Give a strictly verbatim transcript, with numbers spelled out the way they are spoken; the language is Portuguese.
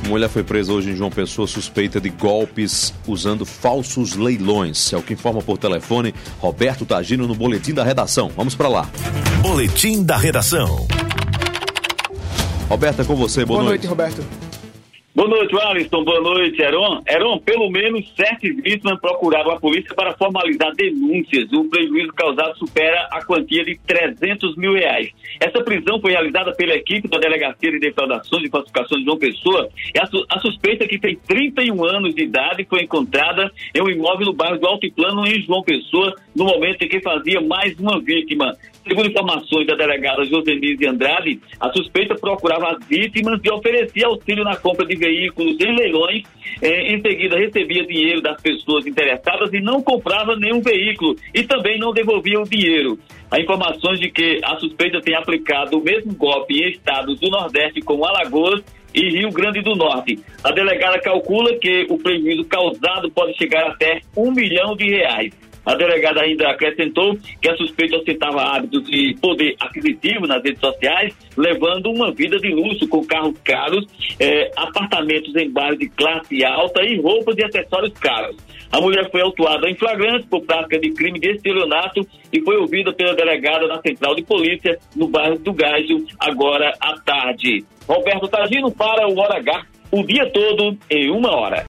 Mulher foi presa hoje em João Pessoa suspeita de golpes usando falsos leilões. É o que informa por telefone Roberto Tagino no Boletim da Redação. Vamos para lá. Boletim da Redação. Roberto, é com você. Boa, Boa noite. noite, Roberto. Boa noite, Alisson. Boa noite, Heron. Heron, pelo menos sete vítimas procuraram a polícia para formalizar denúncias. O prejuízo causado supera a quantia de trezentos mil reais. Essa prisão foi realizada pela equipe da Delegacia de Defraudações e Falsificações de João Pessoa. A, su- a suspeita, que tem trinta e um anos de idade, foi encontrada em um imóvel no bairro do Altiplano, em João Pessoa, no momento em que fazia mais uma vítima. Segundo informações da delegada Josenise Andrade, a suspeita procurava as vítimas e oferecia auxílio na compra de veículos em leilões. Eh, em seguida, recebia dinheiro das pessoas interessadas e não comprava nenhum veículo e também não devolvia o dinheiro. Há informações de que a suspeita tem aplicado o mesmo golpe em estados do Nordeste, como Alagoas e Rio Grande do Norte. A delegada calcula que o prejuízo causado pode chegar até um milhão de reais. A delegada ainda acrescentou que a suspeita ostentava hábitos de poder aquisitivo nas redes sociais, levando uma vida de luxo com carros caros, eh, apartamentos em bairros de classe alta e roupas e acessórios caros. A mulher foi autuada em flagrante por prática de crime de estelionato e foi ouvida pela delegada na central de polícia no bairro do Gágio, agora à tarde. Roberto Tagino para o Hora H, o dia todo em uma hora.